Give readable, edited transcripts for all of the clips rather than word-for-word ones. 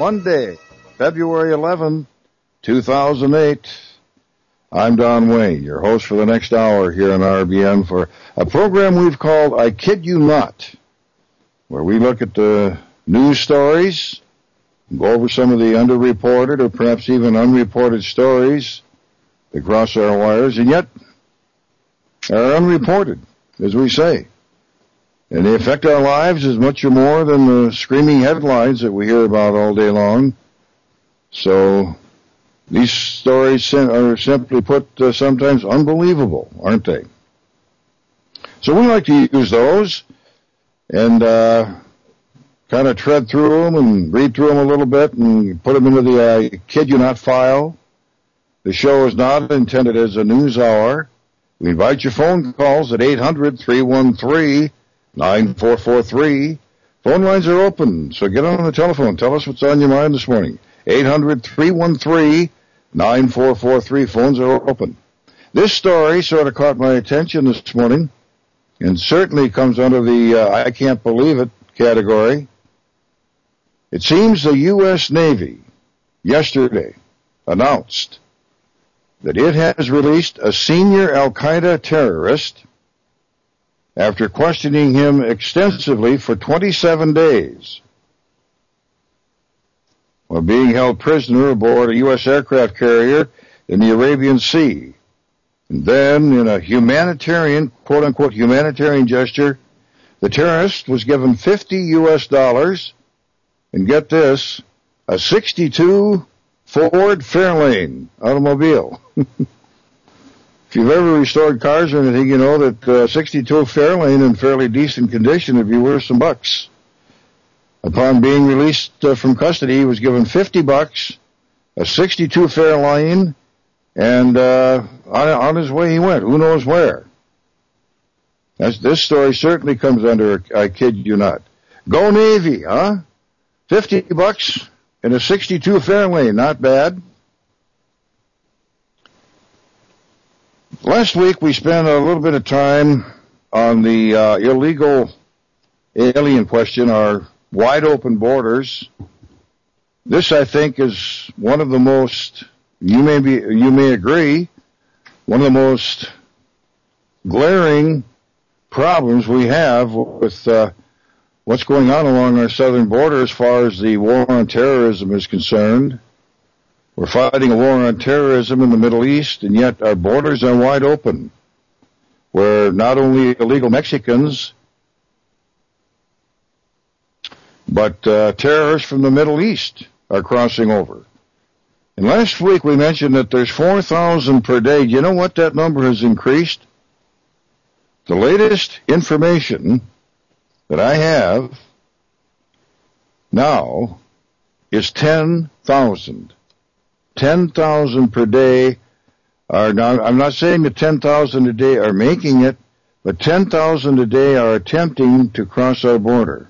Monday, February 11, 2008. I'm Don Wayne, your host for the next hour here on RBN for a program we've called I Kid You Not, where we look at the news stories, go over some of the underreported or perhaps even unreported stories that cross our wires and yet are unreported, as we say. And they affect our lives as much or more than the screaming headlines that we hear about all day long. So these stories are simply put sometimes unbelievable, aren't they? So we like to use those and kind of tread through them and read through them a little bit and put them into the I Kid You Not file. The show is not intended as a news hour. We invite your phone calls at 800-313-9443. Phone lines are open, so get on the telephone. Tell us what's on your mind this morning. 800-313-9443. Phones are open. This story sort of caught my attention this morning and certainly comes under the I can't believe it category. It seems the U.S. Navy yesterday announced that it has released a senior Al-Qaeda terrorist after questioning him extensively for 27 days while being held prisoner aboard a U.S. aircraft carrier in the Arabian Sea. And then, in a humanitarian, quote-unquote humanitarian gesture, the terrorist was given $50 US, and get this, a 62 Ford Fairlane automobile. If you've ever restored cars or anything, you know that 62 Fairlane in fairly decent condition would be worth some bucks. Upon being released from custody, he was given $50, a 62 Fairlane, and on his way he went. Who knows where? This story certainly comes under I Kid You Not. Go Navy, huh? $50 and a 62 Fairlane, not bad. Last week we spent a little bit of time on the illegal alien question, our wide open borders. This, I think, is one of the most, you may agree, one of the most glaring problems we have with what's going on along our southern border as far as the war on terrorism is concerned. We're fighting a war on terrorism in the Middle East, and yet our borders are wide open, where not only illegal Mexicans, but terrorists from the Middle East are crossing over. And last week we mentioned that there's 4,000 per day. You know what? That number has increased. The latest information that I have now is 10,000. 10,000 per day are now, I'm not saying that 10,000 a day are making it, but 10,000 a day are attempting to cross our border.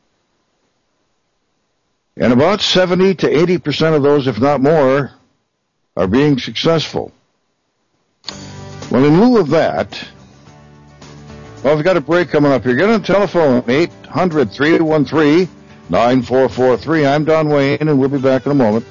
And about 70 to 80% of those, if not more, are being successful. Well, in lieu of that, we've got a break coming up here. Get on the telephone, 800-313-9443. I'm Don Wayne, and we'll be back in a moment.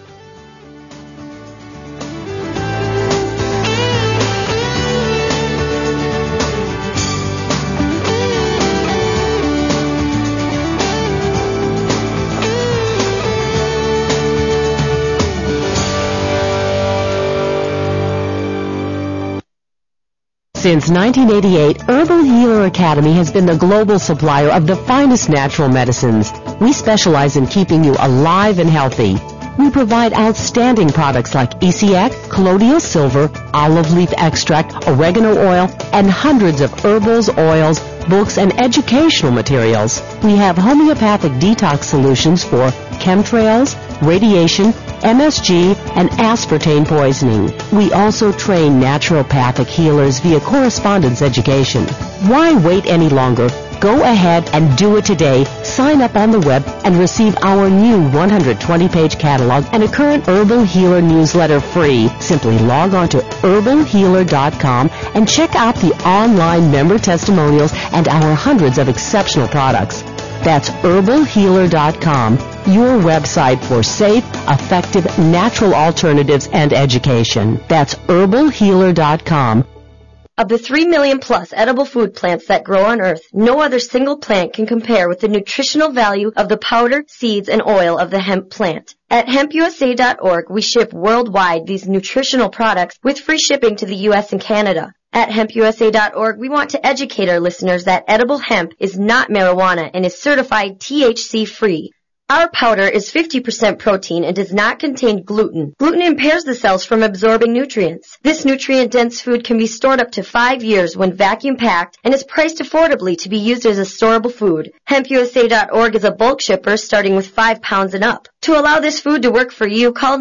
Since 1988, Herbal Healer Academy has been the global supplier of the finest natural medicines. We specialize in keeping you alive and healthy. We provide outstanding products like ECX, colloidal silver, olive leaf extract, oregano oil, and hundreds of herbals, oils, books, and educational materials. We have homeopathic detox solutions for chemtrails, radiation, MSG, and aspartame poisoning. We also train naturopathic healers via correspondence education. Why wait any longer? Go ahead and do it today. Sign up on the web and receive our new 120-page catalog and a current Herbal Healer newsletter free. Simply log on to herbalhealer.com and check out the online member testimonials and our hundreds of exceptional products. That's herbalhealer.com, your website for safe, effective, natural alternatives and education. That's herbalhealer.com. Of the 3 million plus edible food plants that grow on Earth, no other single plant can compare with the nutritional value of the powder, seeds, and oil of the hemp plant. At hempusa.org, we ship worldwide these nutritional products with free shipping to the U.S. and Canada. At hempusa.org, we want to educate our listeners that edible hemp is not marijuana and is certified THC-free. Our powder is 50% protein and does not contain gluten. Gluten impairs the cells from absorbing nutrients. This nutrient-dense food can be stored up to 5 years when vacuum-packed and is priced affordably to be used as a storable food. HempUSA.org is a bulk shipper starting with 5 pounds and up. To allow this food to work for you, call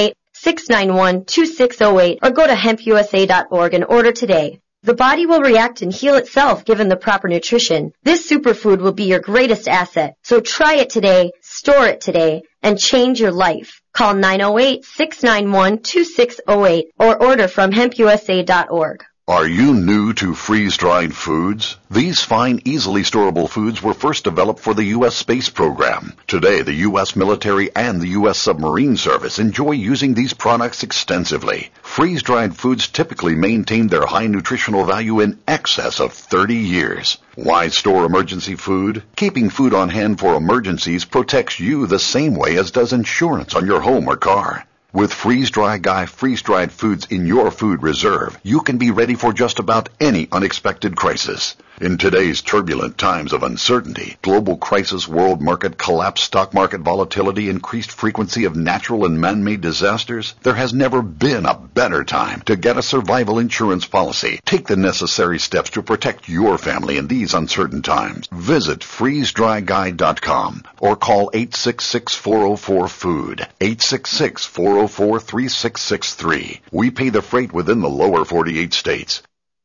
908-691-2608 or go to hempusa.org and order today. The body will react and heal itself given the proper nutrition. This superfood will be your greatest asset. So try it today, store it today, and change your life. Call 908-691-2608 or order from hempusa.org. Are you new to freeze-dried foods? These fine, easily storable foods were first developed for the U.S. space program. Today, the U.S. military and the U.S. submarine service enjoy using these products extensively. Freeze-dried foods typically maintain their high nutritional value in excess of 30 years. Why store emergency food? Keeping food on hand for emergencies protects you the same way as does insurance on your home or car. With Freeze-Dry Guy freeze-dried foods in your food reserve, you can be ready for just about any unexpected crisis. In today's turbulent times of uncertainty, global crisis, world market collapse, stock market volatility, increased frequency of natural and man-made disasters, there has never been a better time to get a survival insurance policy. Take the necessary steps to protect your family in these uncertain times. Visit freezedryguy.com or call 866-404-FOOD, 866-404-3663. We pay the freight within the lower 48 states.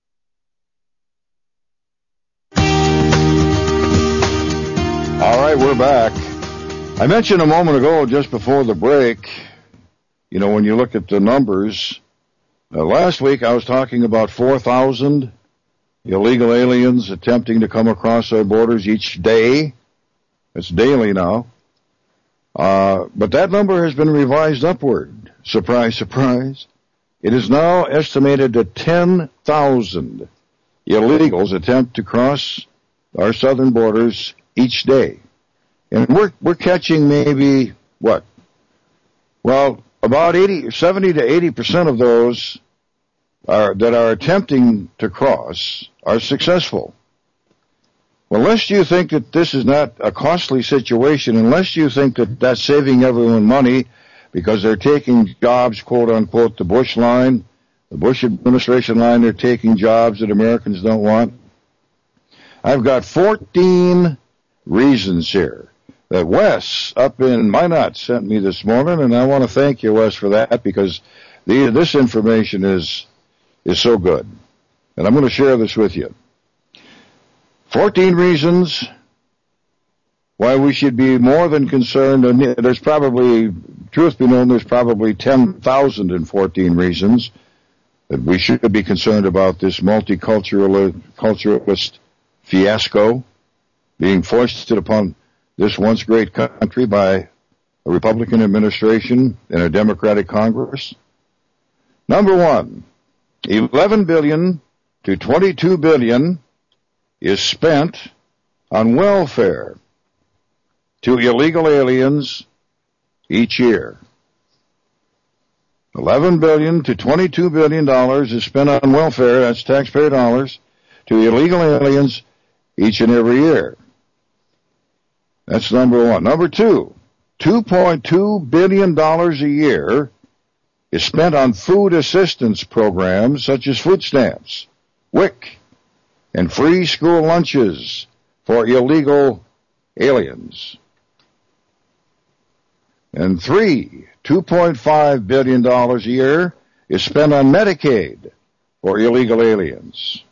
All right, we're back. I mentioned a moment ago, just before the break, you know, when you look at the numbers, last week I was talking about 4,000 illegal aliens attempting to come across our borders each day. It's daily now. But that number has been revised upward. Surprise, surprise. It is now estimated that 10,000 illegals attempt to cross our southern borders each day. And we're catching maybe, what? Well, about 70 to 80% of those that are attempting to cross are successful. Well, unless you think that this is not a costly situation, unless you think that that's saving everyone money because they're taking jobs, quote unquote, the Bush line, the Bush administration line, they're taking jobs that Americans don't want. I've got 14 reasons here that Wes up in Minot sent me this morning, and I want to thank you, Wes, for that, because this information is so good. And I'm going to share this with you. 14 reasons why we should be more than concerned, and there's probably, truth be known, there's probably 10,014 reasons that we should be concerned about this multiculturalist fiasco being foisted upon this once great country by a Republican administration and a Democratic Congress. Number one, 11 billion to 22 billion is spent on welfare to illegal aliens each year. 11 billion to 22 billion dollars is spent on welfare, that's taxpayer dollars, to illegal aliens each and every year. That's number one. Number two, $2.2 billion a year is spent on food assistance programs such as food stamps, WIC, and free school lunches for illegal aliens. And three, $2.5 billion a year is spent on Medicaid for illegal aliens.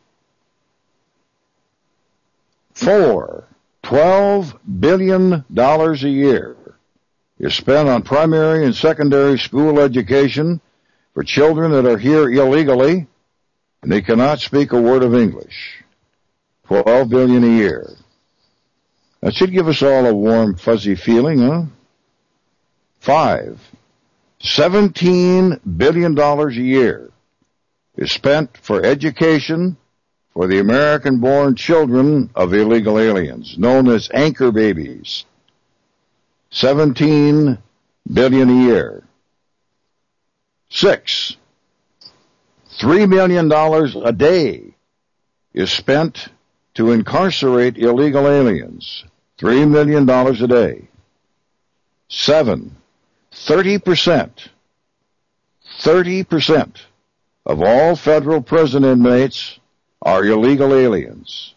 4, $12 billion a year is spent on primary and secondary school education for children that are here illegally and they cannot speak a word of English. $12 billion a year. That should give us all a warm, fuzzy feeling, huh? 5, $17 billion a year is spent for education for the American-born children of illegal aliens, known as anchor babies. $17 billion a year. 6, $3 million a day is spent to incarcerate illegal aliens. $3 million a day. 7, 30% of all federal prison inmates are illegal aliens.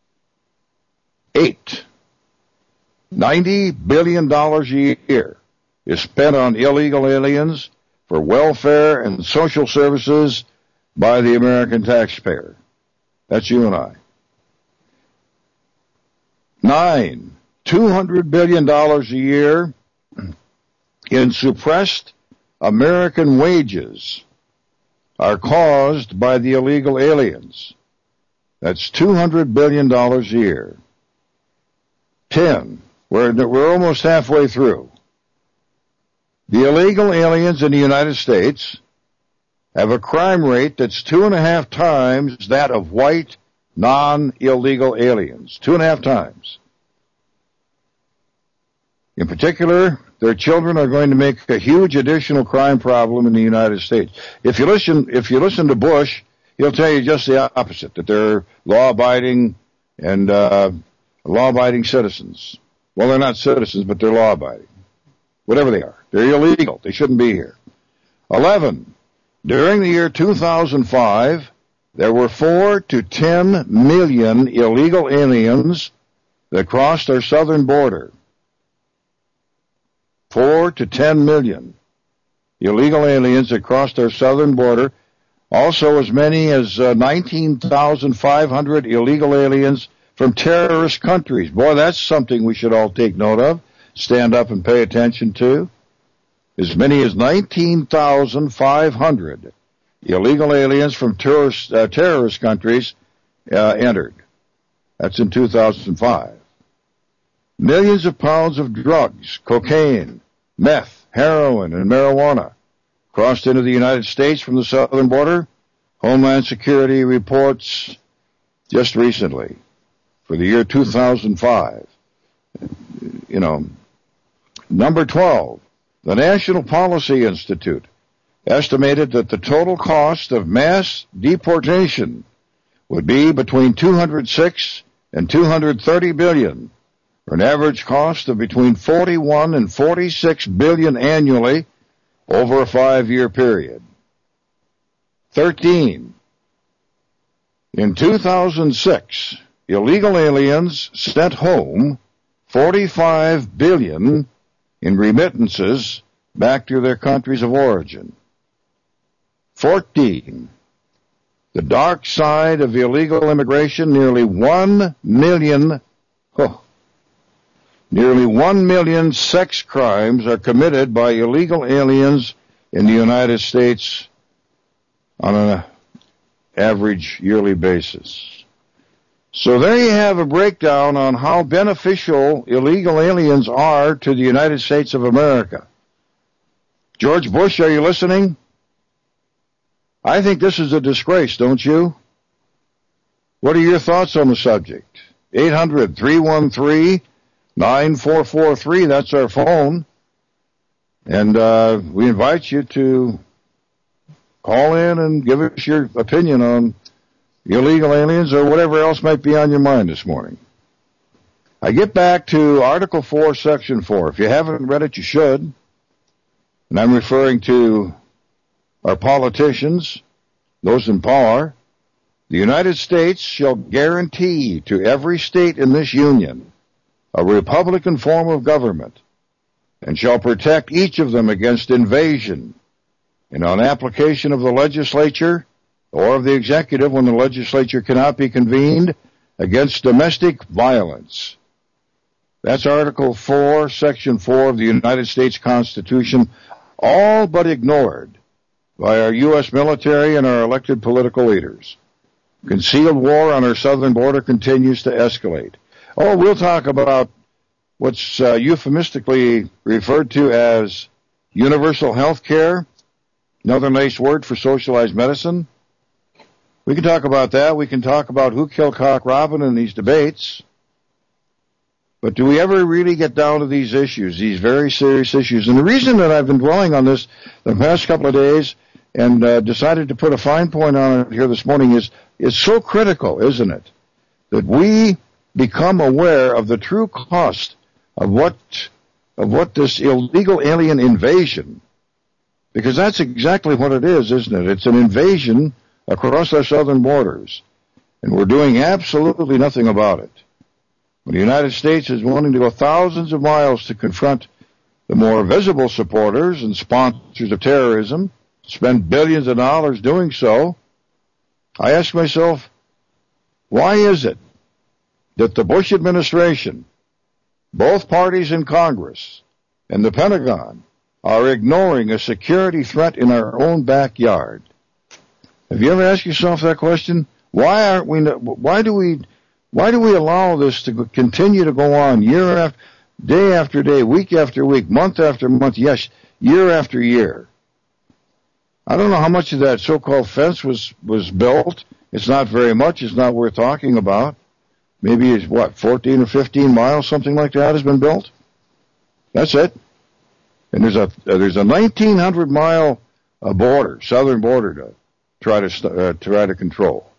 8, $90 billion a year is spent on illegal aliens for welfare and social services by the American taxpayer. That's you and I. 9, $200 billion a year in suppressed American wages are caused by the illegal aliens. That's $200 billion a year. 10, we're almost halfway through. The illegal aliens in the United States have a crime rate that's 2.5 times that of white, non-illegal aliens. 2.5 times. In particular, their children are going to make a huge additional crime problem in the United States. If you listen to Bush, he'll tell you just the opposite, that they're law-abiding and law-abiding citizens. Well, they're not citizens, but they're law-abiding. Whatever they are. They're illegal. They shouldn't be here. 11, during the year 2005, there were 4 to 10 million illegal aliens that crossed our southern border. 4 to 10 million illegal aliens that crossed our southern border. Also as many as 19,500 illegal aliens from terrorist countries. Boy, that's something we should all take note of, stand up and pay attention to. As many as 19,500 illegal aliens from terrorist countries entered. That's in 2005. Millions of pounds of drugs, cocaine, meth, heroin, and marijuana crossed into the United States from the southern border. Homeland Security reports just recently for the year 2005. Number 12, the National Policy Institute estimated that the total cost of mass deportation would be between $206 and $230 billion, for an average cost of between $41 and $46 billion annually over a 5-year period. 13. In 2006, illegal aliens sent home $45 billion in remittances back to their countries of origin. 14. The dark side of illegal immigration, nearly 1 million sex crimes are committed by illegal aliens in the United States on an average yearly basis. So there you have a breakdown on how beneficial illegal aliens are to the United States of America. George Bush, are you listening? I think this is a disgrace, don't you? What are your thoughts on the subject? 800-313-9443, that's our phone. And we invite you to call in and give us your opinion on illegal aliens or whatever else might be on your mind this morning. I get back to Article 4, Section 4. If you haven't read it, you should. And I'm referring to our politicians, those in power. The United States shall guarantee to every state in this union a republican form of government, and shall protect each of them against invasion, and on application of the legislature or of the executive when the legislature cannot be convened, against domestic violence. That's Article 4, Section 4 of the United States Constitution, all but ignored by our U.S. military and our elected political leaders. Concealed war on our southern border continues to escalate. we'll talk about what's euphemistically referred to as universal health care, another nice word for socialized medicine. We can talk about that. We can talk about who killed Cock Robin in these debates. But do we ever really get down to these issues, these very serious issues? And the reason that I've been dwelling on this the past couple of days and decided to put a fine point on it here this morning is it's so critical, isn't it, that we become aware of the true cost of what this illegal alien invasion, because that's exactly what it is, isn't it? It's an invasion across our southern borders, and we're doing absolutely nothing about it. When the United States is wanting to go thousands of miles to confront the more visible supporters and sponsors of terrorism, spend billions of dollars doing so, I ask myself, why is it that the Bush administration, both parties in Congress, and the Pentagon are ignoring a security threat in our own backyard? Have you ever asked yourself that question? Why do we allow this to continue to go on day after day, week after week, month after month, yes, year after year? I don't know how much of that so-called fence was built. It's not very much. It's not worth talking about. Maybe it's 14 or 15 miles, something like that has been built. That's it. And there's a 1,900 mile border, southern border to try to control.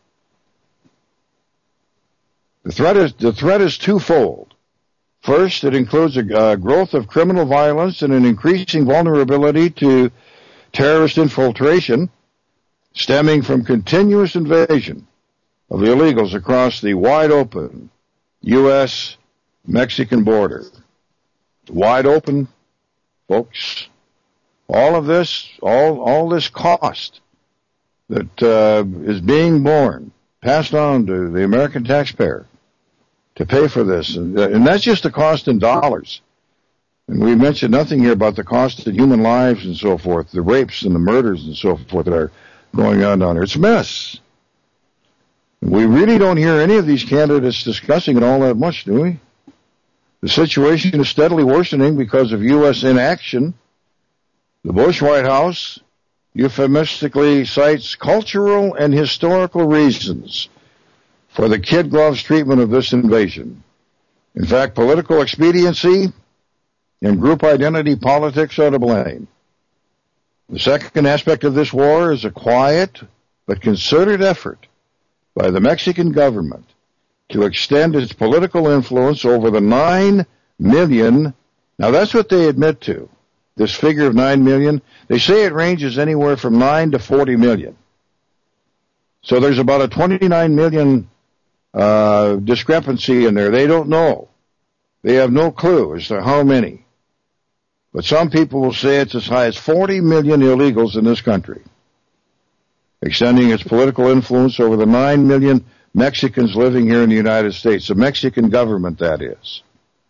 The threat is twofold. First, it includes a growth of criminal violence and an increasing vulnerability to terrorist infiltration stemming from continuous invasion of illegals across the wide open U.S.-Mexican border. Wide open, folks. All of this, all this cost that is being borne, passed on to the American taxpayer to pay for this. And that's just the cost in dollars. And we mentioned nothing here about the cost of human lives and so forth, the rapes and the murders and so forth that are going on down there. It's a mess. We really don't hear any of these candidates discussing it all that much, do we? The situation is steadily worsening because of U.S. inaction. The Bush White House euphemistically cites cultural and historical reasons for the kid gloves treatment of this invasion. In fact, political expediency and group identity politics are to blame. The second aspect of this war is a quiet but concerted effort by the Mexican government to extend its political influence over the 9 million. Now that's what they admit to, this figure of 9 million. They say it ranges anywhere from 9 to 40 million. So there's about a 29 million discrepancy in there. They don't know. They have no clue as to how many. But some people will say it's as high as 40 million illegals in this country, extending its political influence over the 9 million Mexicans living here in the United States, the Mexican government, that is.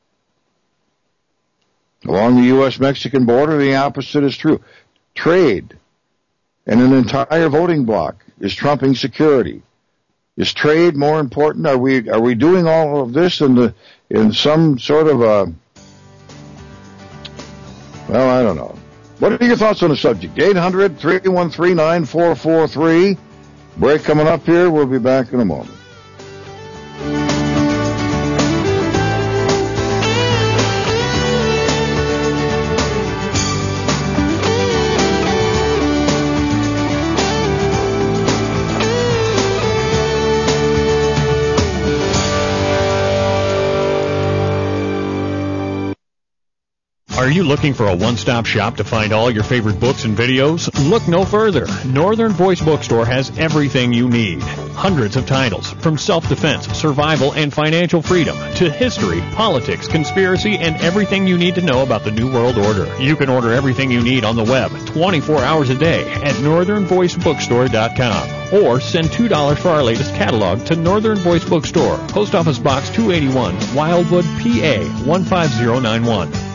Along the U.S.-Mexican border, the opposite is true. Trade and an entire voting bloc is trumping security. Is trade more important? Are we doing all of this in some sort of a, well, I don't know. What are your thoughts on the subject? 800-313-9443. Break coming up here. We'll be back in a moment. Are you looking for a one-stop shop to find all your favorite books and videos? Look no further. Northern Voice Bookstore has everything you need. Hundreds of titles, from self-defense, survival, and financial freedom, to history, politics, conspiracy, and everything you need to know about the New World Order. You can order everything you need on the web 24 hours a day at northernvoicebookstore.com. Or send $2 for our latest catalog to Northern Voice Bookstore, Post Office Box 281, Wildwood, PA 15091.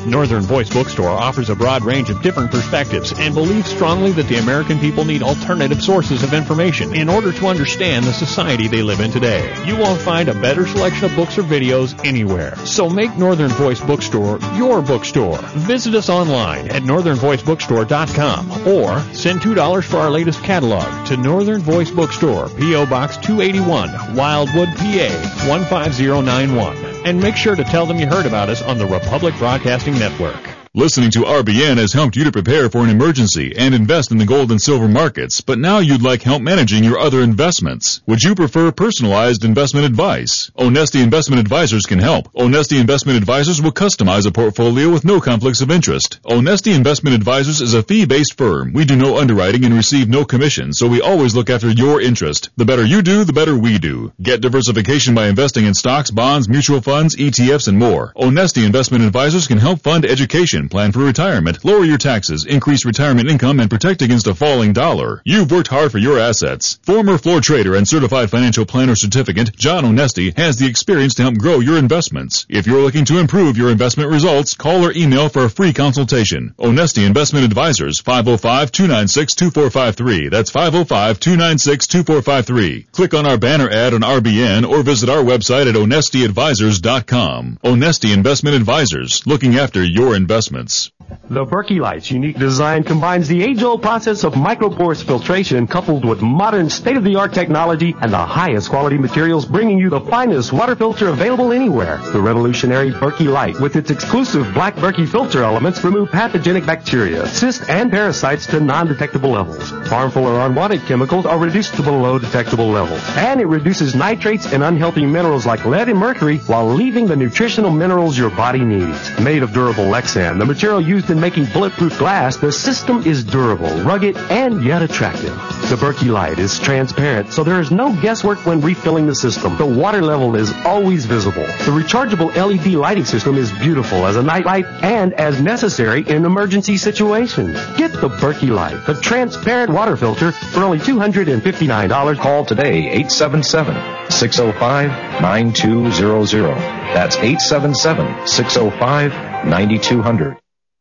Northern Voice Bookstore offers a broad range of different perspectives and believes strongly that the American people need alternative sources of information in order to understand the society they live in today. You won't find a better selection of books or videos anywhere. So make Northern Voice Bookstore your bookstore. Visit us online at northernvoicebookstore.com or send $2 for our latest catalog to Northern Voice Bookstore, P.O. Box 281, Wildwood, PA 15091. And make sure to tell them you heard about us on the Republic Broadcasting Network. Listening to RBN has helped you to prepare for an emergency and invest in the gold and silver markets, but now you'd like help managing your other investments. Would you prefer personalized investment advice? Onesti Investment Advisors can help. Onesti Investment Advisors will customize a portfolio with no conflicts of interest. Onesti Investment Advisors is a fee-based firm. We do no underwriting and receive no commission, so we always look after your interest. The better you do, the better we do. Get diversification by investing in stocks, bonds, mutual funds, ETFs, and more. Onesti Investment Advisors can help fund education, plan for retirement, lower your taxes, increase retirement income, and protect against a falling dollar. You've worked hard for your assets. Former floor trader and certified financial planner certificate, John Onesti, has the experience to help grow your investments. If you're looking to improve your investment results, call or email for a free consultation. Onesti Investment Advisors, 505-296-2453. That's 505-296-2453. Click on our banner ad on RBN or visit our website at onestiadvisors.com. Onesti Investment Advisors, looking after your investments. The Berkey Light's unique design combines the age-old process of microporous filtration coupled with modern state-of-the-art technology and the highest quality materials, bringing you the finest water filter available anywhere. The revolutionary Berkey Light, with its exclusive black Berkey filter elements, remove pathogenic bacteria, cysts, and parasites to non-detectable levels. Harmful or unwanted chemicals are reduced to below detectable levels. And it reduces nitrates and unhealthy minerals like lead and mercury while leaving the nutritional minerals your body needs. Made of durable Lexan, the material used in making bulletproof glass, the system is durable, rugged, and yet attractive. The Berkey Light is transparent, so there is no guesswork when refilling the system. The water level is always visible. The rechargeable LED lighting system is beautiful as a night light and as necessary in emergency situations. Get the Berkey Light, the transparent water filter, for only $259. Call today, 877-605-9200. That's 877-605-9200.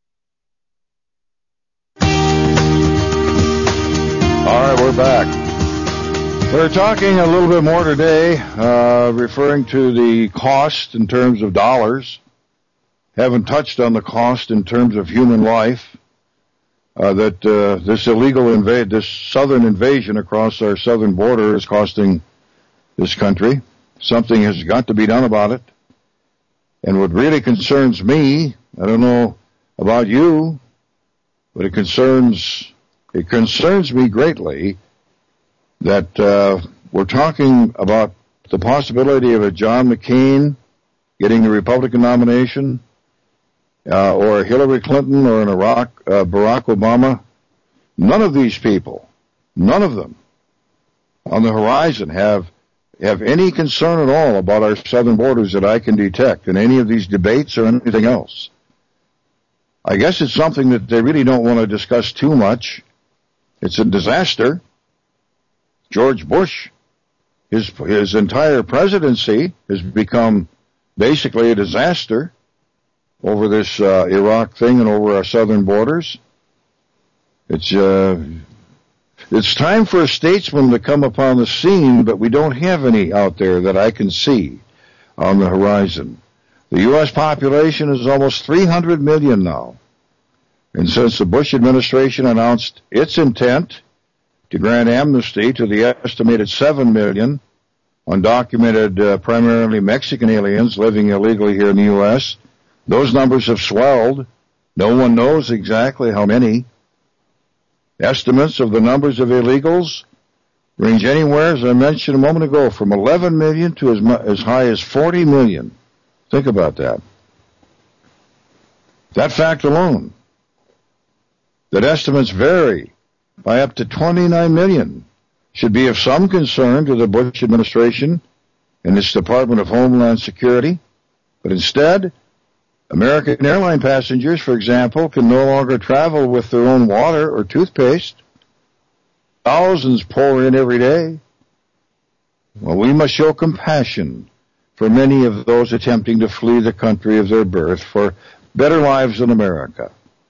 All right, we're back. We're talking a little bit more today, referring to the cost in terms of dollars. Haven't touched on the cost in terms of human life. That this this southern invasion across our southern border is costing this country. Something has got to be done about it. And what really concerns me, I don't know about you, but it concerns me greatly that we're talking about the possibility of a John McCain getting the Republican nomination, or a Hillary Clinton or an Barack Obama. None of these people, none of them on the horizon have any concern at all about our southern borders that I can detect in any of these debates or anything else. I guess it's something that they really don't want to discuss too much. It's a disaster. George Bush, his entire presidency has become basically a disaster over this Iraq thing and over our southern borders. It's time for a statesman to come upon the scene, but we don't have any out there that I can see on the horizon. The U.S. population is almost 300 million now. And since the Bush administration announced its intent to grant amnesty to the estimated 7 million undocumented, primarily Mexican aliens living illegally here in the U.S., those numbers have swelled. No one knows exactly how many. Estimates of the numbers of illegals range anywhere, as I mentioned a moment ago, from 11 million to as high as 40 million. Think about that. That fact alone, that estimates vary by up to 29 million, should be of some concern to the Bush administration and its Department of Homeland Security. But instead, American airline passengers, for example, can no longer travel with their own water or toothpaste. Thousands pour in every day. Well, we must show compassion for many of those attempting to flee the country of their birth, for better lives in America.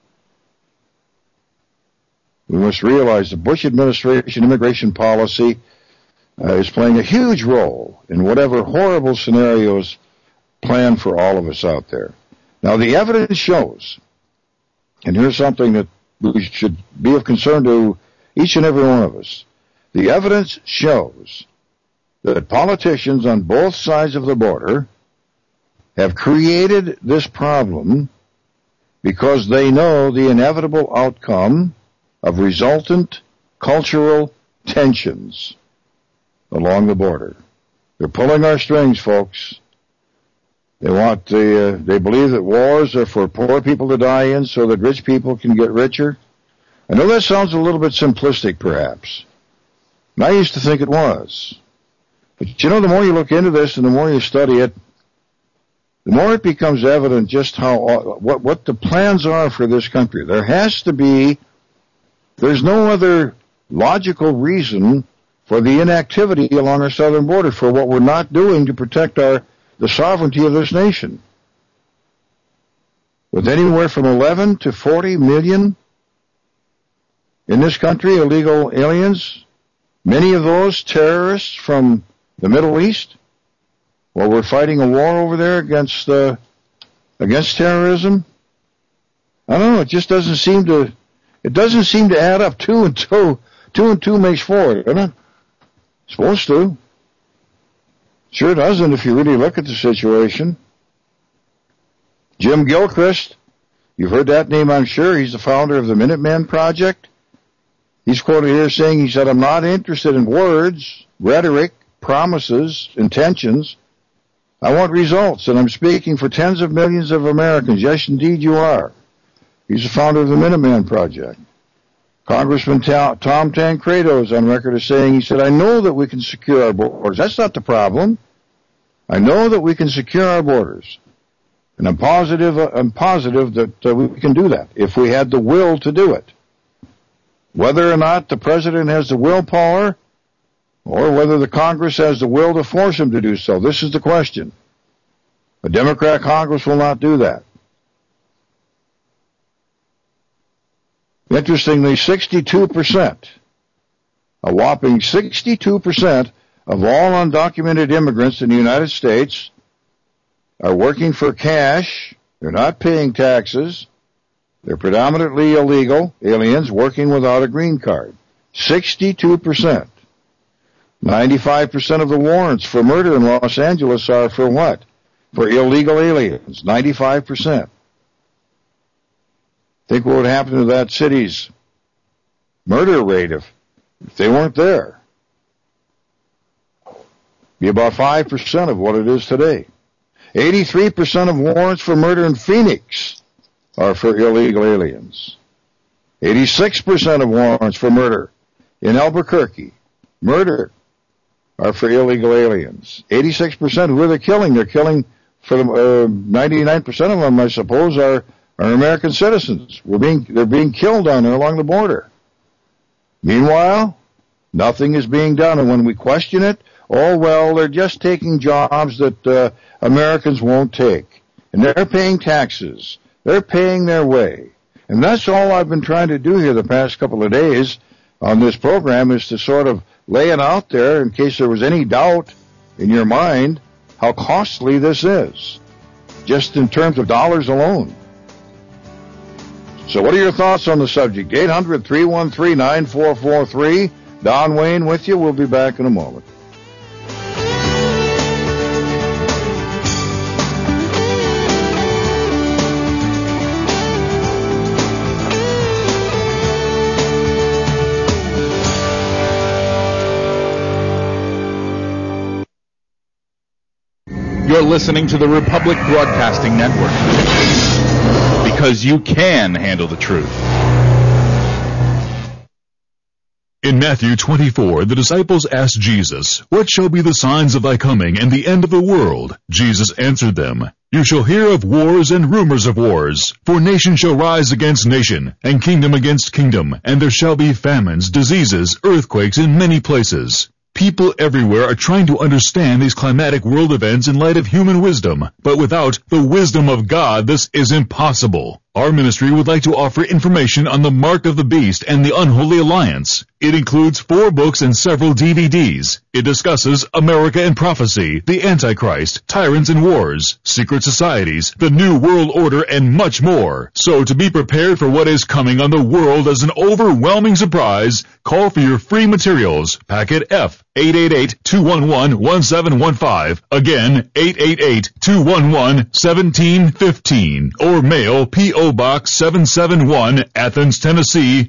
We must realize the Bush administration immigration policy is playing a huge role in whatever horrible scenarios planned for all of us out there. Now, the evidence shows, and here's something that we should be of concern to each and every one of us. The evidence shows that politicians on both sides of the border have created this problem because they know the inevitable outcome of resultant cultural tensions along the border. They're pulling our strings, folks. They believe that wars are for poor people to die in so that rich people can get richer. I know that sounds a little bit simplistic, perhaps. And I used to think it was. But you know, the more you look into this and the more you study it, the more it becomes evident just what the plans are for this country. There's no other logical reason for the inactivity along our southern border, for what we're not doing to protect the sovereignty of this nation. With anywhere from 11 to 40 million in this country, illegal aliens, many of those terrorists from the Middle East, well, we're fighting a war over there against terrorism. I don't know, it just doesn't seem to add up. Two and two makes four, doesn't it? It's supposed to. Sure doesn't if you really look at the situation. Jim Gilchrist, you've heard that name, I'm sure. He's the founder of the Minuteman Project. He's quoted here saying, he said, "I'm not interested in words, rhetoric, promises, intentions. I want results, and I'm speaking for tens of millions of Americans. Yes, indeed you are." He's the founder of the Minuteman Project. Congressman Tom Tancredo is on record as saying, he said, "I know that we can secure our borders." That's not the problem. I know that we can secure our borders. And I'm positive that we can do that if we had the will to do it. Whether or not the president has the willpower, or whether the Congress has the will to force him to do so, this is the question. A Democrat Congress will not do that. Interestingly, 62%, a whopping 62% of all undocumented immigrants in the United States are working for cash. They're not paying taxes. They're predominantly illegal aliens working without a green card. 62%. 95% of the warrants for murder in Los Angeles are for what? For illegal aliens. 95%. Think what would happen to that city's murder rate if they weren't there. Be about 5% of what it is today. 83% of warrants for murder in Phoenix are for illegal aliens. 86% of warrants for murder in Albuquerque, are for illegal aliens. 86%, who are they killing? They're killing, for 99% of them, I suppose, are American citizens. They're being killed down there along the border. Meanwhile, nothing is being done, and when we question it, oh, well, they're just taking jobs that Americans won't take. And they're paying taxes. They're paying their way. And that's all I've been trying to do here the past couple of days on this program, is to sort of lay it out there in case there was any doubt in your mind how costly this is, just in terms of dollars alone. So what are your thoughts on the subject? 800-313-9443. Don Wayne with you. We'll be back in a moment. You're listening to the Republic Broadcasting Network, because you can handle the truth. In Matthew 24, the disciples asked Jesus, "What shall be the signs of thy coming and the end of the world?" Jesus answered them, "You shall hear of wars and rumors of wars, for nation shall rise against nation, and kingdom against kingdom, and there shall be famines, diseases, earthquakes in many places. People everywhere are trying to understand these climatic world events in light of human wisdom, but without the wisdom of God, this is impossible. Our ministry would like to offer information on the Mark of the Beast and the Unholy Alliance. It includes 4 books and several DVDs. It discusses America and prophecy, the Antichrist, tyrants and wars, secret societies, the New World Order, and much more. So to be prepared for what is coming on the world as an overwhelming surprise, call for your free materials. Packet F, 888-211-1715. Again, 888-211-1715. Or mail P.O. Box 771, Athens, Tennessee,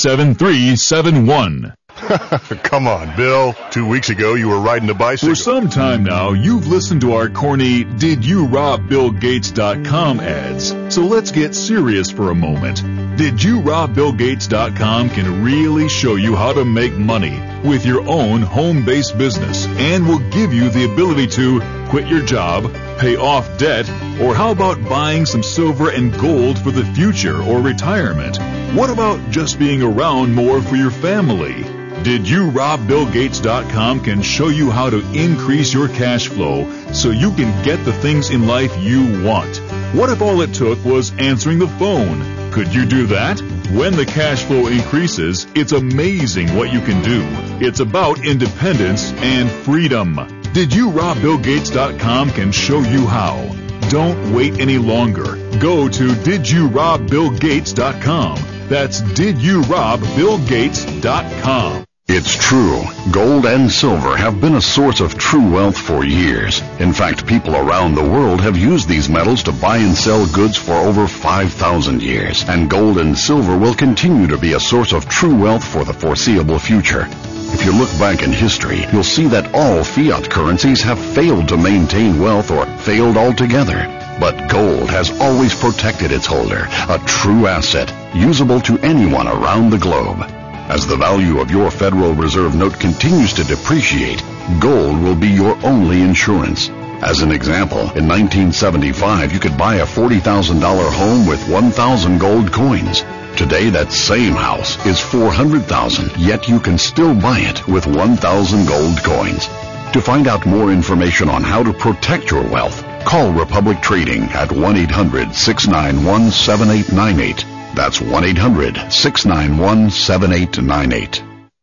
37371. Come on, Bill. 2 weeks ago, you were riding a bicycle. For some time now, you've listened to our corny DidYouRobBillGates.com ads. So let's get serious for a moment. DidYouRobBillGates.com can really show you how to make money with your own home-based business and will give you the ability to quit your job, pay off debt, or how about buying some silver and gold for the future or retirement? What about just being around more for your family? DidYouRobBillGates.com can show you how to increase your cash flow so you can get the things in life you want. What if all it took was answering the phone? Could you do that? When the cash flow increases, it's amazing what you can do. It's about independence and freedom. DidYouRobBillGates.com can show you how. Don't wait any longer. Go to DidYouRobBillGates.com. That's DidYouRobBillGates.com. It's true. Gold and silver have been a source of true wealth for years. In fact, people around the world have used these metals to buy and sell goods for over 5,000 years. And gold and silver will continue to be a source of true wealth for the foreseeable future. If you look back in history, you'll see that all fiat currencies have failed to maintain wealth or failed altogether. But gold has always protected its holder, a true asset, usable to anyone around the globe. As the value of your Federal Reserve note continues to depreciate, gold will be your only insurance. As an example, in 1975, you could buy a $40,000 home with 1,000 gold coins. Today, that same house is $400,000, yet you can still buy it with 1,000 gold coins. To find out more information on how to protect your wealth, call Republic Trading at 1-800-691-7898. That's 1-800-691-7898.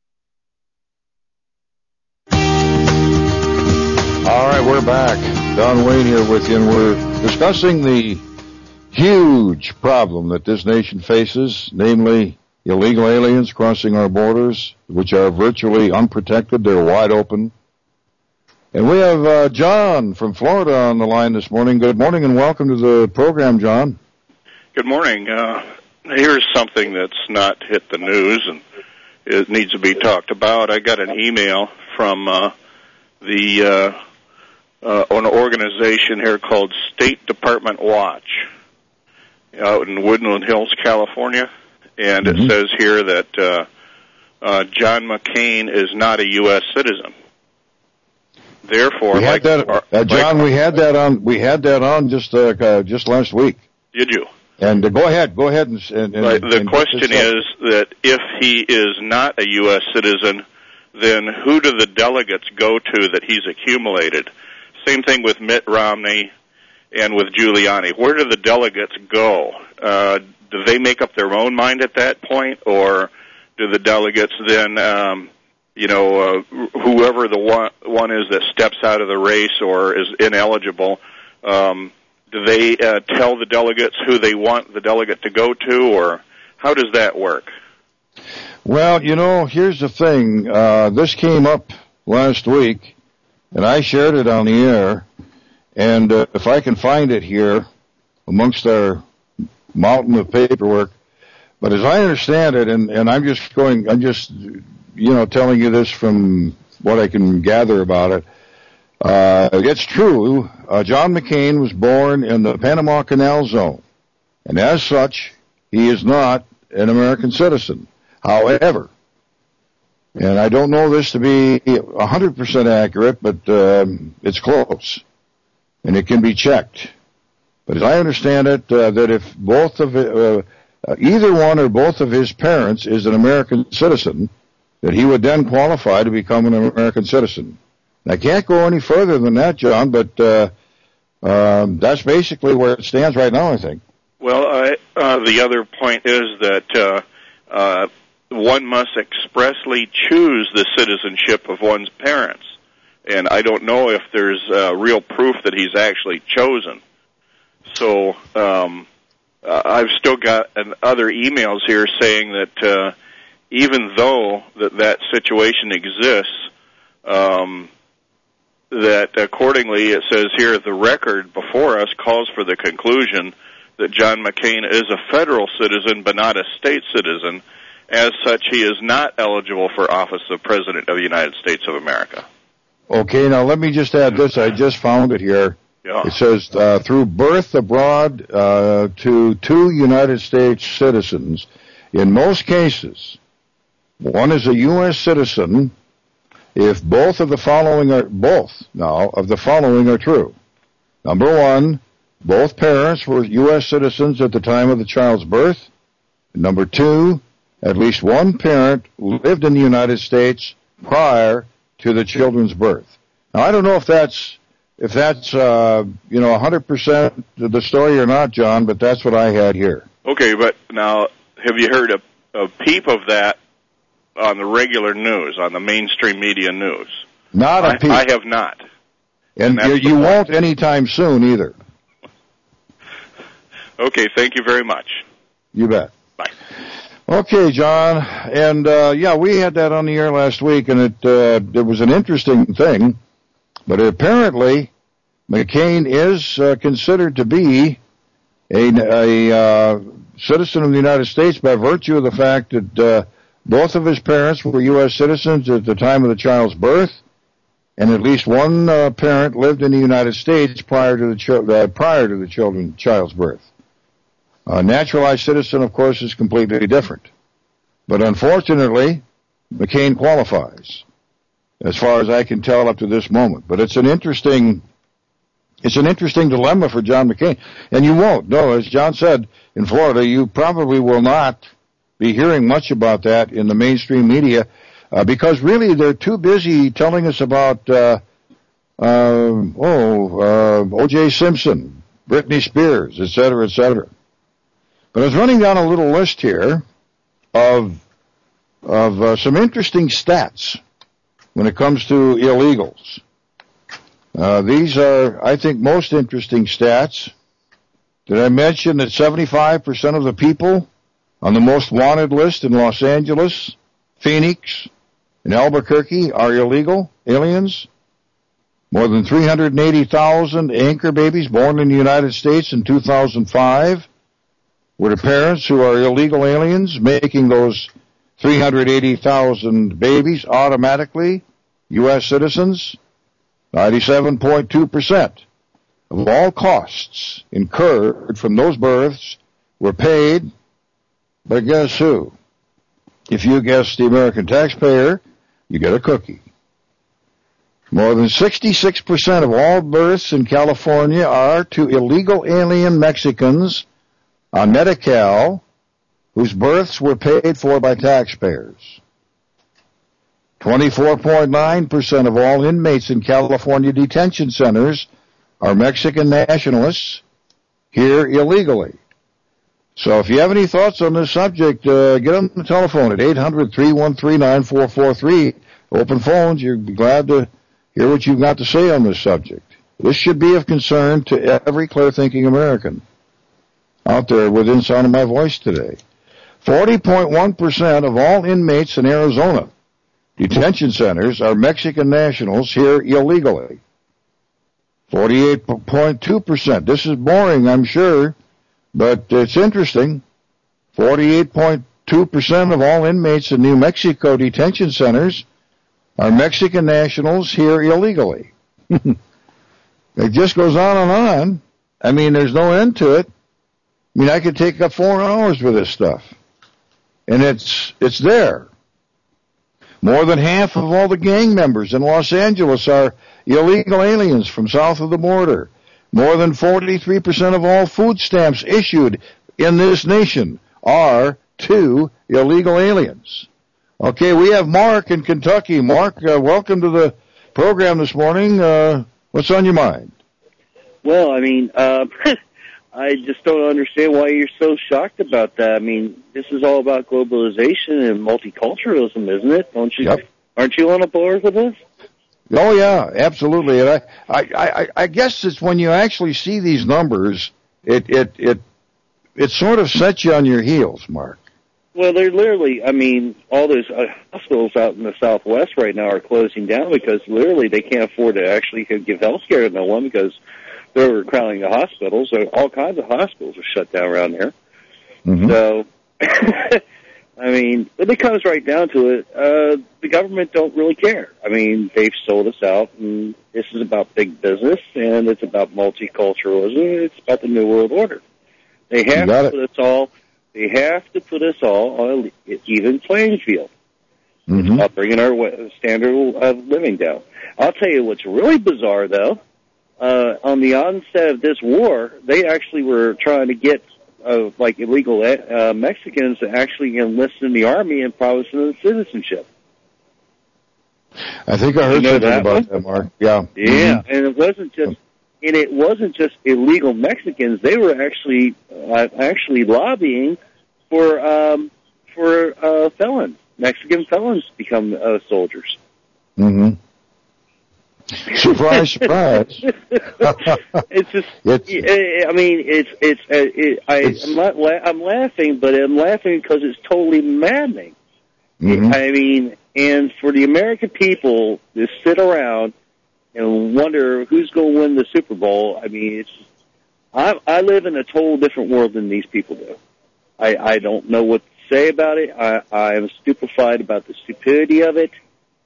All right, we're back. Don Wayne here with you, and we're discussing the huge problem that this nation faces, namely illegal aliens crossing our borders, which are virtually unprotected. They're wide open. And we have John from Florida on the line this morning. Good morning and welcome to the program, John. Good morning. Here's something that's not hit the news and it needs to be talked about. I got an email from an organization here called State Department Watch out in Woodland Hills, California, and it says here that John McCain is not a U.S. citizen. Therefore, we had John, we had that on just last week. Did you? And go ahead. And the question is that if he is not a U.S. citizen, then who do the delegates go to that he's accumulated? Same thing with Mitt Romney and with Giuliani. Where do the delegates go? Do they make up their own mind at that point, or do the delegates then, whoever the one is that steps out of the race or is ineligible, do they tell the delegates who they want the delegate to go to, or how does that work? Well, here's the thing. This came up last week, and I shared it on the air. And if I can find it here amongst our mountain of paperwork, but as I understand it, and I'm just telling you this from what I can gather about it. It's true. John McCain was born in the Panama Canal Zone, and as such, he is not an American citizen. However, and I don't know this to be 100% accurate, but it's close, and it can be checked. But as I understand it, that if both of either one or both of his parents is an American citizen, that he would then qualify to become an American citizen. I can't go any further than that, John, but that's basically where it stands right now, I think. Well, the other point is that one must expressly choose the citizenship of one's parents. And I don't know if there's real proof that he's actually chosen. So I've still got other emails here saying that even though that situation exists, that accordingly it says here the record before us calls for the conclusion that John McCain is a federal citizen but not a state citizen. As such, he is not eligible for office of President of the United States of America. Okay, now let me just add this. I just found it here. Yeah. It says, through birth abroad to 2 United States citizens, in most cases, one is a U.S. citizen if both of the following are true. Number 1, both parents were U.S. citizens at the time of the child's birth. Number 2, at least one parent lived in the United States prior to the children's birth. Now, I don't know if that's 100% the story or not, John, but that's what I had here. Okay, but now, have you heard a peep of that on the regular news, on the mainstream media news? Not a peep. I have not. And you won't anytime soon either. Okay, thank you very much. You bet. Bye. Okay, John, and we had that on the air last week, and it was an interesting thing, but apparently McCain is considered to be a citizen of the United States by virtue of the fact that both of his parents were U.S. citizens at the time of the child's birth, and at least one parent lived in the United States prior to the child's birth. A naturalized citizen, of course, is completely different. But unfortunately, McCain qualifies, as far as I can tell up to this moment. But it's an interesting dilemma for John McCain. And you won't. No, as John said, in Florida, you probably will not be hearing much about that in the mainstream media, because really they're too busy telling us about O.J. Simpson, Britney Spears, et cetera, et cetera. But I was running down a little list here of some interesting stats when it comes to illegals. These are, I think, most interesting stats. Did I mention that 75% of the people on the most wanted list in Los Angeles, Phoenix, and Albuquerque are illegal aliens? More than 380,000 anchor babies born in the United States in 2005 were the parents who are illegal aliens, making those 380,000 babies automatically U.S. citizens. 97.2% of all costs incurred from those births were paid by guess who? If you guess the American taxpayer, you get a cookie. More than 66% of all births in California are to illegal alien Mexicans on Medi-Cal, whose births were paid for by taxpayers. 24.9% of all inmates in California detention centers are Mexican nationalists here illegally. So if you have any thoughts on this subject, get on the telephone at 800-313-9443. Open phones. You'll be glad to hear what you've got to say on this subject. This should be of concern to every clear-thinking American out there within sound of my voice today. 40.1% of all inmates in Arizona detention centers are Mexican nationals here illegally. 48.2%. This is boring, I'm sure, but it's interesting. 48.2% of all inmates in New Mexico detention centers are Mexican nationals here illegally. It just goes on and on. I mean, there's no end to it. I mean, I could take up 4 hours with this stuff. And it's there. More than half of all the gang members in Los Angeles are illegal aliens from south of the border. More than 43% of all food stamps issued in this nation are to illegal aliens. Okay, we have Mark in Kentucky. Mark, welcome to the program this morning. What's on your mind? Well, I mean, I just don't understand why you're so shocked about that. I mean, this is all about globalization and multiculturalism, isn't it? Don't you? Yep. Aren't you on board with this? Oh yeah, absolutely. And I guess it's when you actually see these numbers, it sort of sets you on your heels, Mark. Well, they're literally, I mean, all those hospitals out in the Southwest right now are closing down because literally they can't afford to actually give health care to no one because they're overcrowding the hospitals. So all kinds of hospitals are shut down around there. Mm-hmm. So, I mean, when it comes right down to it, the government don't really care. I mean, they've sold us out, and this is about big business, and it's about multiculturalism, and it's about the New World Order. They have to put us all. They have to put us all on an even playing field. Mm-hmm. It's about bringing our standard of living down. I'll tell you what's really bizarre, though. On the onset of this war, they actually were trying to get like illegal Mexicans to actually enlist in the army and Protestant citizenship. I think I heard something about that, Mark. Yeah. Yeah, mm-hmm. And it wasn't just illegal Mexicans. They were actually lobbying for felons, Mexican felons, to become soldiers. Mm-hmm. Surprise, surprise. It's just. I mean, I'm laughing, but I'm laughing because it's totally maddening. Mm-hmm. I mean, and for the American people to sit around and wonder who's going to win the Super Bowl, I mean, I live in a total different world than these people do. I don't know what to say about it. I am stupefied about the stupidity of it.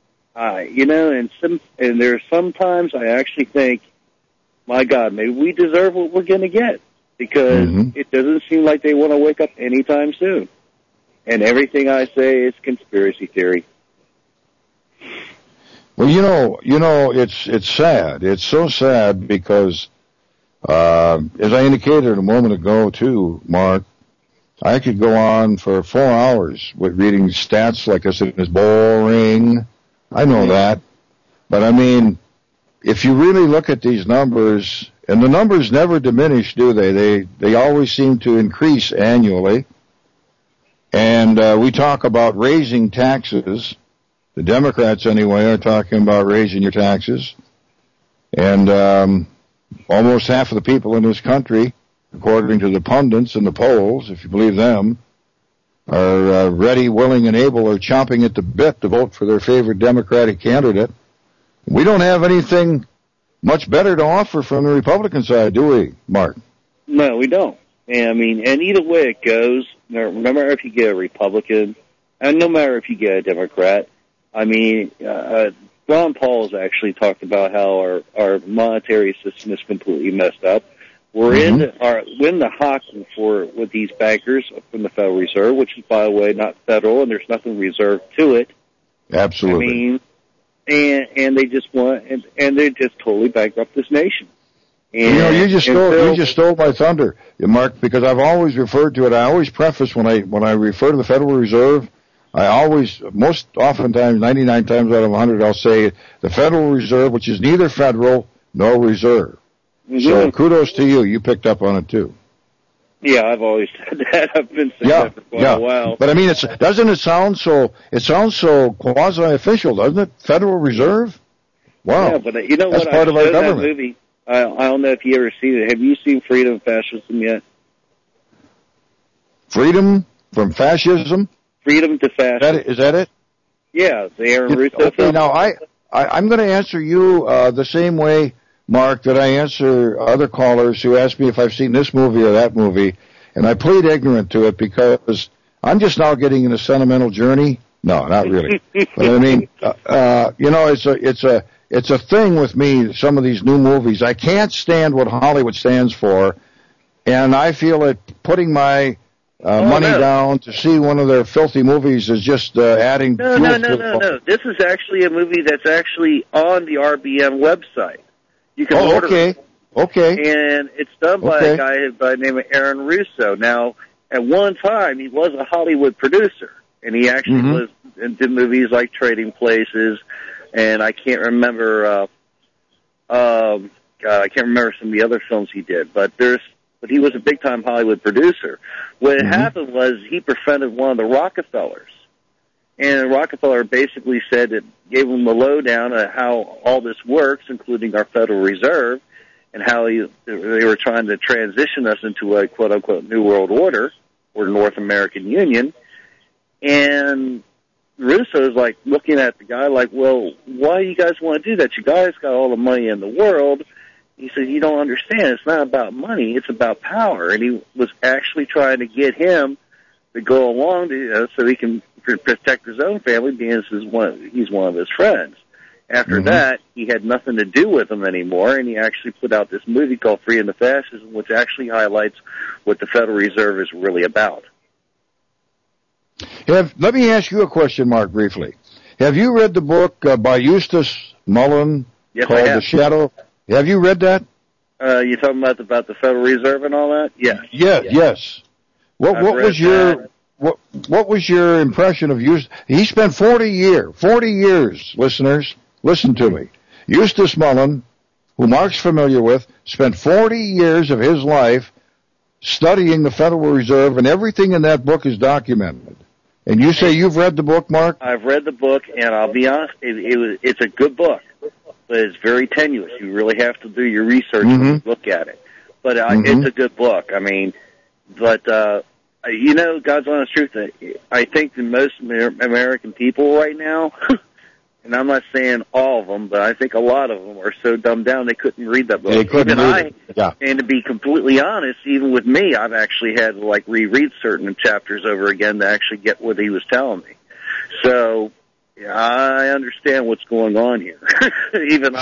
And there's sometimes I actually think, my God, maybe we deserve what we're going to get because it doesn't seem like they want to wake up anytime soon. And everything I say is conspiracy theory. Well, you know, it's sad. It's so sad because, as I indicated a moment ago too, Mark, I could go on for 4 hours with reading stats like I said, it's boring. I know that. But I mean, if you really look at these numbers, and the numbers never diminish, do they? They always seem to increase annually. And we talk about raising taxes. The Democrats, anyway, are talking about raising your taxes. And almost half of the people in this country, according to the pundits and the polls, if you believe them, are ready, willing, and able, or chomping at the bit to vote for their favorite Democratic candidate. We don't have anything much better to offer from the Republican side, do we, Mark? No, we don't. And, I mean, and either way it goes, no matter if you get a Republican, and no matter if you get a Democrat, I mean, Ron Paul has actually talked about how our monetary system is completely messed up. We're in the hock with these bankers from the Federal Reserve, which is, by the way, not federal, and there's nothing reserved to it. Absolutely. I mean, and they just want, and they just totally bankrupt this nation. And, you just stole my thunder, Mark, because I've always referred to it. I always preface when I refer to the Federal Reserve, I always, most oftentimes, 99 times out of 100, I'll say the Federal Reserve, which is neither federal nor reserve. Mm-hmm. So kudos to you. You picked up on it too. Yeah, I've always said that. I've been saying that for quite a while. But I mean, doesn't it sound so quasi-official, doesn't it? Federal Reserve? Wow. Yeah, but you know that's what? Part of our government. That movie. I don't know if you ever seen it. Have you seen Freedom and Fascism yet? Freedom from Fascism? Freedom to Fascism. Is that it? Yeah, the Aaron Russo film. Now I'm going to answer you the same way, Mark, that I answer other callers who ask me if I've seen this movie or that movie, and I plead ignorant to it because I'm just now getting in a sentimental journey. No, not really. But I mean, it's a thing with me. Some of these new movies, I can't stand what Hollywood stands for, and I feel that putting my money down to see one of their filthy movies is just adding. No. This is actually a movie that's actually on the RBN website. You can order it. Okay. And it's done by a guy by the name of Aaron Russo. Now, at one time, he was a Hollywood producer. And he actually was and did movies like Trading Places, and I can't remember. God, I can't remember some of the other films he did. But he was a big time Hollywood producer. What had happened was he befriended one of the Rockefellers, and Rockefeller basically said it gave him the lowdown on how all this works, including our Federal Reserve, and how they were trying to transition us into a quote unquote New World Order or North American Union. And Russo's like looking at the guy like, well, why do you guys want to do that? You guys got all the money in the world. He said, you don't understand. It's not about money. It's about power. And he was actually trying to get him to go along so he can protect his own family, being he's one of his friends. After that, he had nothing to do with him anymore, and he actually put out this movie called Free and the Fascism, which actually highlights what the Federal Reserve is really about. Let me ask you a question, Mark, briefly. Have you read the book by Eustace Mullen called The Shadow? Have you read that? You talking about the Federal Reserve and all that? Yeah. Yes. What was your impression of Eustace? He spent 40 years, listeners, listen to me. Eustace Mullen, who Mark's familiar with, spent 40 years of his life studying the Federal Reserve, and everything in that book is documented. And you say you've read the book, Mark? I've read the book, and I'll be honest, it's a good book, but it's very tenuous. You really have to do your research when you look at it. But it's a good book. I mean, but God's honest truth, I think that most American people right now, and I'm not saying all of them, but I think a lot of them are so dumbed down they couldn't read that book. They couldn't read it. Yeah. And to be completely honest, even with me, I've actually had to reread certain chapters over again to actually get what he was telling me. So I understand what's going on here. You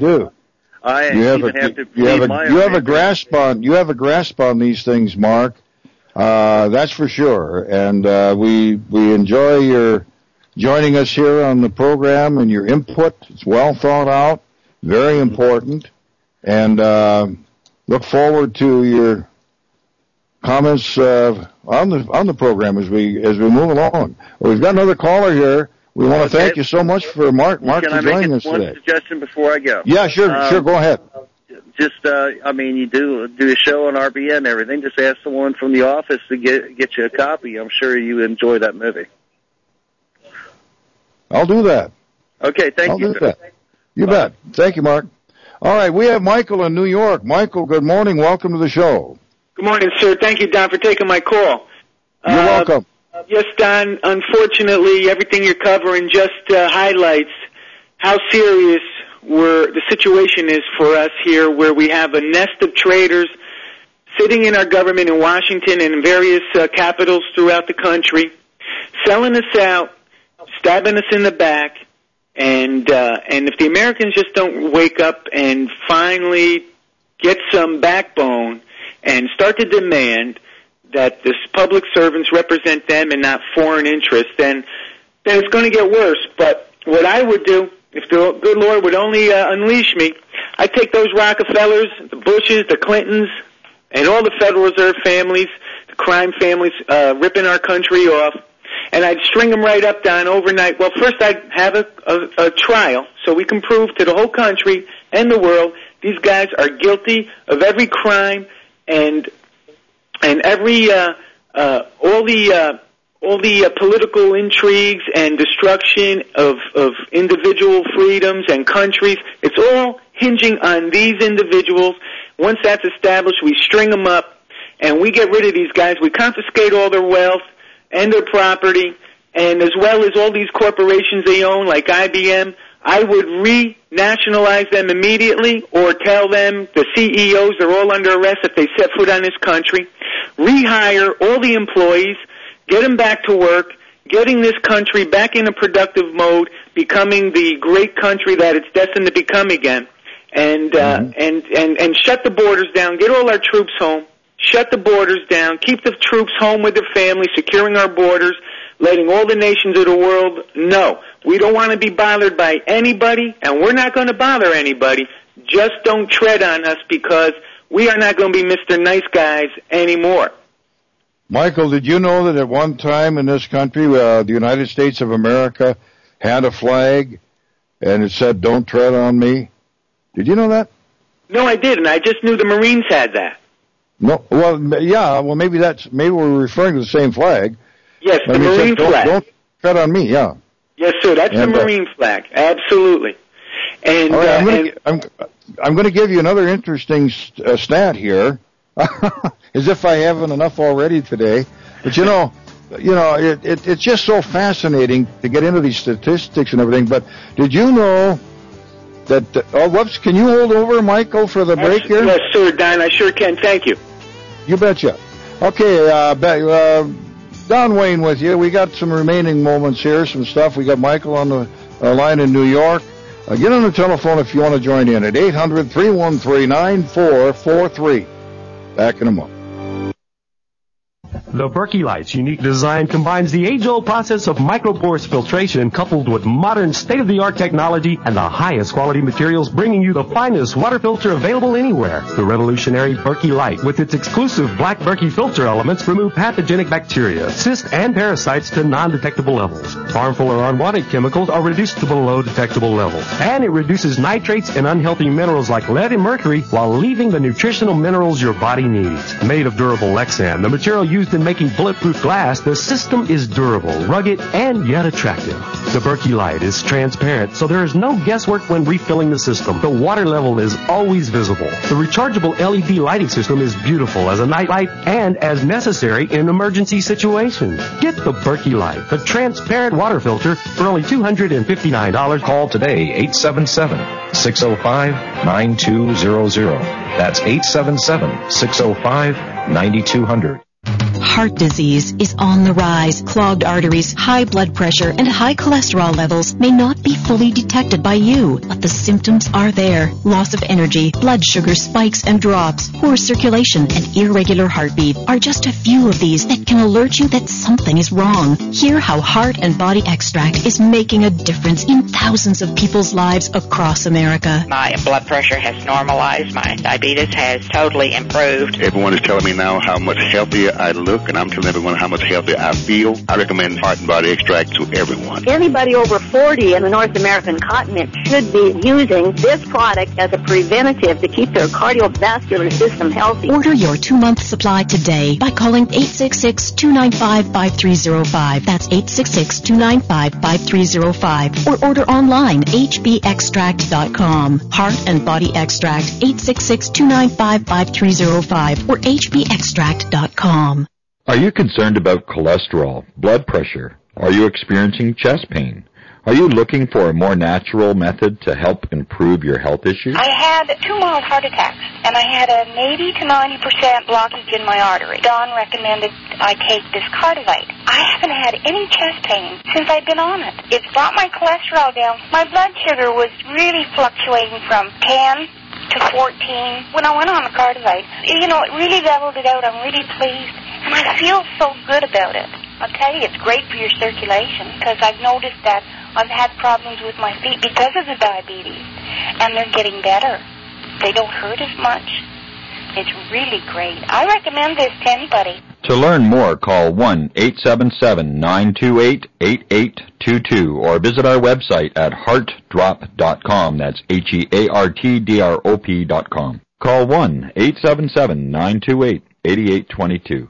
have a grasp on these things, Mark. That's for sure. And we enjoy your joining us here on the program and your input. It's well thought out, very important, and look forward to your comments on the program as we move along. Well, we've got another caller here. We want to thank you so much for Mark for joining us today. Can I make one suggestion before I go? Yeah, sure, go ahead. Just, you do a show on RBN and everything. Just ask someone from the office to get you a copy. I'm sure you enjoy that movie. I'll do that. Okay, thank you. I'll do that. You bet. Thank you, Mark. All right, we have Michael in New York. Michael, good morning. Welcome to the show. Good morning, sir. Thank you, Don, for taking my call. You're welcome. Yes, Don, unfortunately, everything you're covering just highlights how serious the situation is for us here, where we have a nest of traitors sitting in our government in Washington and in various capitals throughout the country, selling us out, stabbing us in the back, and if the Americans just don't wake up and finally get some backbone and start to demand that the public servants represent them and not foreign interests, then it's going to get worse. But what I would do, if the good Lord would only unleash me, I'd take those Rockefellers, the Bushes, the Clintons, and all the Federal Reserve families, the crime families ripping our country off, and I'd string them right up, Don, overnight. Well, first I'd have a trial so we can prove to the whole country and the world these guys are guilty of every crime and every all the political intrigues and destruction of individual freedoms and countries. It's all hinging on these individuals. Once that's established, we string them up and we get rid of these guys. We confiscate all their wealth and their property, and as well as all these corporations they own, like IBM. I would renationalize them immediately, or tell them the CEOs are all under arrest if they set foot on this country. Rehire all the employees, get them back to work, getting this country back in a productive mode, becoming the great country that it's destined to become again, and shut the borders down, get all our troops home, shut the borders down, keep the troops home with their families, securing our borders, letting all the nations of the world know we don't want to be bothered by anybody, and we're not going to bother anybody. Just don't tread on us, because we are not going to be Mr. Nice Guys anymore. Michael, did you know that at one time in this country, the United States of America had a flag and it said, "Don't tread on me"? Did you know that? No, I didn't. I just knew the Marines had that. No, well, yeah, well, maybe we're referring to the same flag. Yes, the Marine flag. Don't tread on me, yeah. Yes, sir, that's the Marine flag, absolutely. And, all right, I'm going to give you another interesting stat here, as if I haven't enough already today. But it's just so fascinating to get into these statistics and everything. But did you know that? Can you hold over, Michael, for the break here? Yes, sir, Don. I sure can. Thank you. You betcha. Okay, Don Wayne with you. We got some remaining moments here, some stuff. We got Michael on the line in New York. Get on the telephone if you want to join in at 800-313-9443. Back in a moment. The Berkey Light's unique design combines the age-old process of micropores filtration coupled with modern state-of-the-art technology and the highest quality materials, bringing you the finest water filter available anywhere. The revolutionary Berkey Light, with its exclusive black Berkey filter elements, remove pathogenic bacteria, cysts, and parasites to non-detectable levels. Harmful or unwanted chemicals are reduced to below detectable levels. And it reduces nitrates and unhealthy minerals like lead and mercury while leaving the nutritional minerals your body needs. Made of durable Lexan, the material used in making bulletproof glass, the system is durable, rugged, and yet attractive. The Berkey Light is transparent, so there is no guesswork when refilling the system. The water level is always visible. The rechargeable LED lighting system is beautiful as a night light and as necessary in emergency situations. Get the Berkey Light, the transparent water filter, for only $259. Call today, 877-605-9200. That's 877-605-9200. Heart disease is on the rise. Clogged arteries, high blood pressure, and high cholesterol levels may not be fully detected by you, but the symptoms are there. Loss of energy, blood sugar spikes and drops, poor circulation, and irregular heartbeat are just a few of these that can alert you that something is wrong. Hear how Heart and Body Extract is making a difference in thousands of people's lives across America. My blood pressure has normalized. My diabetes has totally improved. Everyone is telling me now how much healthier I look, and I'm telling everyone how much healthier I feel. I recommend Heart and Body Extract to everyone. Anybody over 40 in the North American continent should be using this product as a preventative to keep their cardiovascular system healthy. Order your 2-month supply today by calling 866-295-5305. That's 866-295-5305. Or order online, hbextract.com. Heart and Body Extract, 866-295-5305 or hbextract.com. Are you concerned about cholesterol, blood pressure? Are you experiencing chest pain? Are you looking for a more natural method to help improve your health issues? I had 2 mild heart attacks, and I had an 80 to 90% blockage in my artery. Don recommended I take this Cardivite. I haven't had any chest pain since I've been on it. It's brought my cholesterol down. My blood sugar was really fluctuating from 10 to 14 when I went on the Cardivite. You know, it really leveled it out. I'm really pleased, and I feel so good about it. I'll tell you, it's great for your circulation, because I've noticed that I've had problems with my feet because of the diabetes, and they're getting better. They don't hurt as much. It's really great. I recommend this to anybody. To learn more, call 1-877-928-8822 or visit our website at heartdrop.com. That's HEARTDROP.com. Call 1-877-928-8822.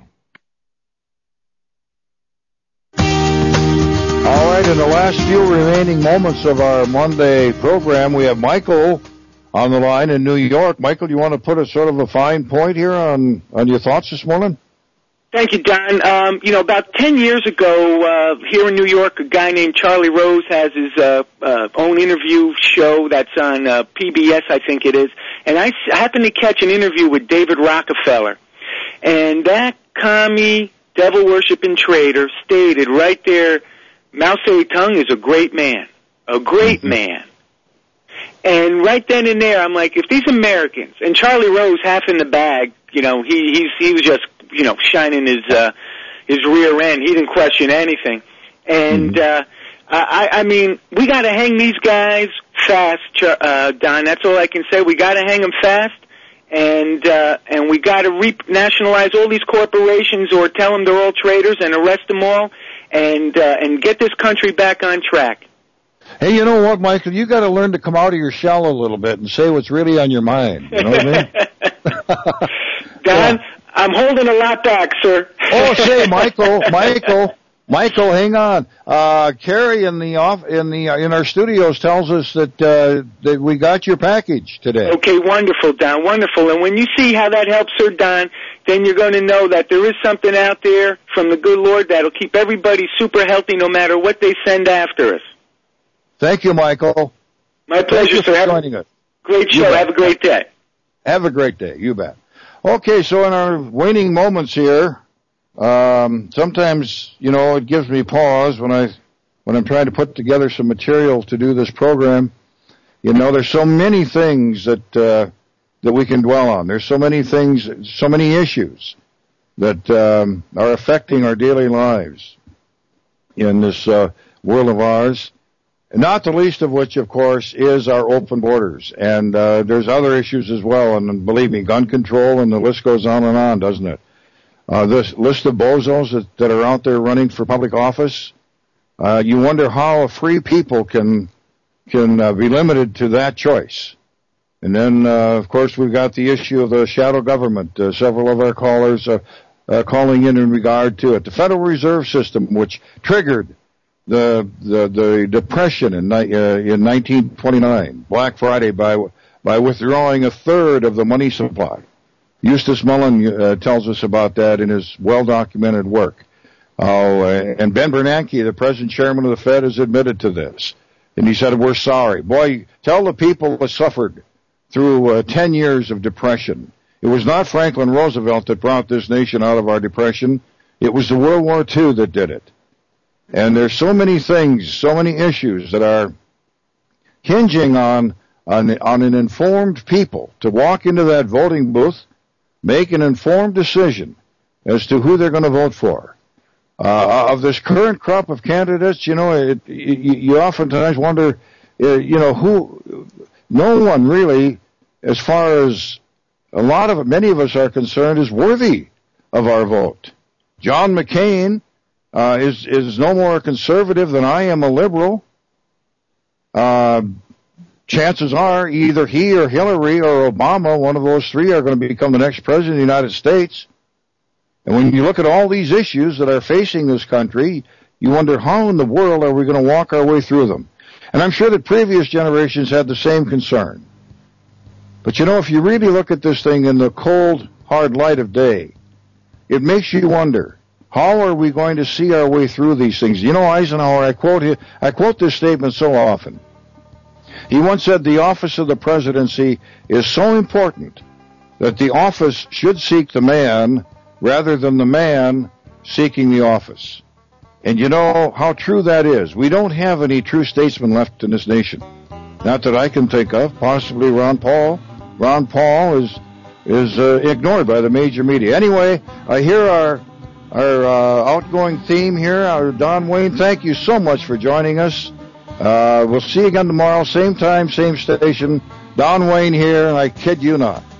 All right, in the last few remaining moments of our Monday program, we have Michael on the line in New York. Michael, do you want to put a sort of a fine point here on your thoughts this morning? Thank you, Don. About 10 years ago, here in New York, a guy named Charlie Rose has his own interview show that's on PBS, I think it is. And I happened to catch an interview with David Rockefeller. And that commie, devil-worshipping traitor stated right there, Mao Zedong is a great man. A great man. And right then and there, I'm like, if these Americans, and Charlie Rose half in the bag, he was just, shining his rear end. He didn't question anything. And, I mean, we gotta hang these guys fast, Don. That's all I can say. We gotta hang them fast. and we got to renationalize all these corporations, or tell them they're all traitors and arrest them all, and get this country back on track. Hey, you know what, Michael? You got to learn to come out of your shell a little bit and say what's really on your mind. You know what I mean? Don, I'm holding a lot back, sir. Oh, say, Michael, hang on. Carrie in our studios tells us that we got your package today. Okay, wonderful, Don, wonderful. And when you see how that helps her, Don, then you're going to know that there is something out there from the good Lord that'll keep everybody super healthy no matter what they send after us. Thank you, Michael. My pleasure, sir. Thank you for joining us. Great show. Have a great day. Have a great day. You bet. Okay, so in our waning moments here, sometimes, it gives me pause when I'm trying to put together some material to do this program. There's so many things that we can dwell on. There's so many things, so many issues that are affecting our daily lives in this world of ours. Not the least of which, of course, is our open borders. And there's other issues as well. And believe me, gun control, and the list goes on, doesn't it? This list of bozos that are out there running for public office, you wonder how a free people can be limited to that choice. And then, of course, we've got the issue of the shadow government. Several of our callers calling in regard to it. The Federal Reserve System, which triggered the Depression in 1929, Black Friday, by withdrawing a third of the money supply. Eustace Mullen tells us about that in his well-documented work. And Ben Bernanke, the present chairman of the Fed, has admitted to this. And he said, we're sorry. Boy, tell the people that suffered through 10 years of depression. It was not Franklin Roosevelt that brought this nation out of our depression. It was the World War II that did it. And there's so many things, so many issues that are hinging on an informed people to walk into that voting booth, make an informed decision as to who they're going to vote for. Of this current crop of candidates, you oftentimes wonder, who, no one really, as far as many of us are concerned, is worthy of our vote. John McCain is no more a conservative than I am a liberal. Chances are either he or Hillary or Obama, one of those three, are going to become the next president of the United States. And when you look at all these issues that are facing this country, you wonder how in the world are we going to walk our way through them. And I'm sure that previous generations had the same concern. But if you really look at this thing in the cold, hard light of day, it makes you wonder, how are we going to see our way through these things? Eisenhower, I quote this statement so often. He once said, the office of the presidency is so important that the office should seek the man rather than the man seeking the office. And you know how true that is. We don't have any true statesmen left in this nation. Not that I can think of. Possibly Ron Paul. Ron Paul is ignored by the major media. Anyway, I hear our outgoing theme here. Don Wayne, thank you so much for joining us. We'll see you again tomorrow, same time, same station. Don Wayne here, and I kid you not.